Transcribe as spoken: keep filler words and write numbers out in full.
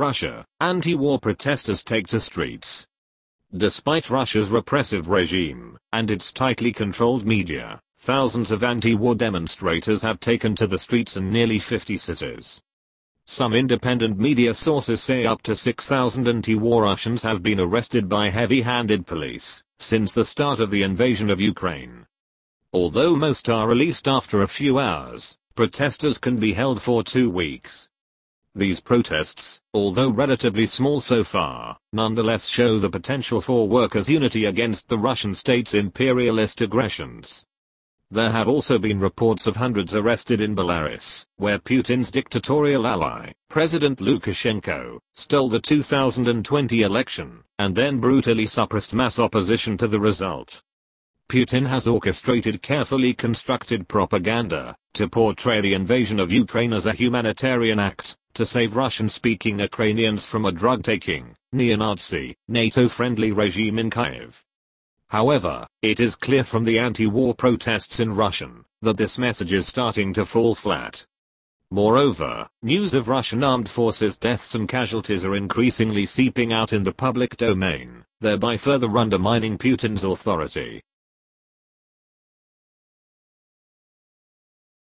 Russia, anti-war protesters take to streets. Despite Russia's repressive regime and its tightly controlled media, thousands of anti-war demonstrators have taken to the streets in nearly fifty cities. Some independent media sources say up to six thousand anti-war Russians have been arrested by heavy-handed police since the start of the invasion of Ukraine. Although most are released after a few hours, protesters can be held for two weeks. These protests, although relatively small so far, nonetheless show the potential for workers' unity against the Russian state's imperialist aggressions. There have also been reports of hundreds arrested in Belarus, where Putin's dictatorial ally, President Lukashenko, stole the two thousand twenty election, and then brutally suppressed mass opposition to the result. Putin has orchestrated carefully constructed propaganda to portray the invasion of Ukraine as a humanitarian act to save Russian-speaking Ukrainians from a drug-taking, neo-Nazi, NATO-friendly regime in Kyiv. However, it is clear from the anti-war protests in Russian that this message is starting to fall flat. Moreover, news of Russian armed forces deaths and casualties are increasingly seeping out in the public domain, thereby further undermining Putin's authority.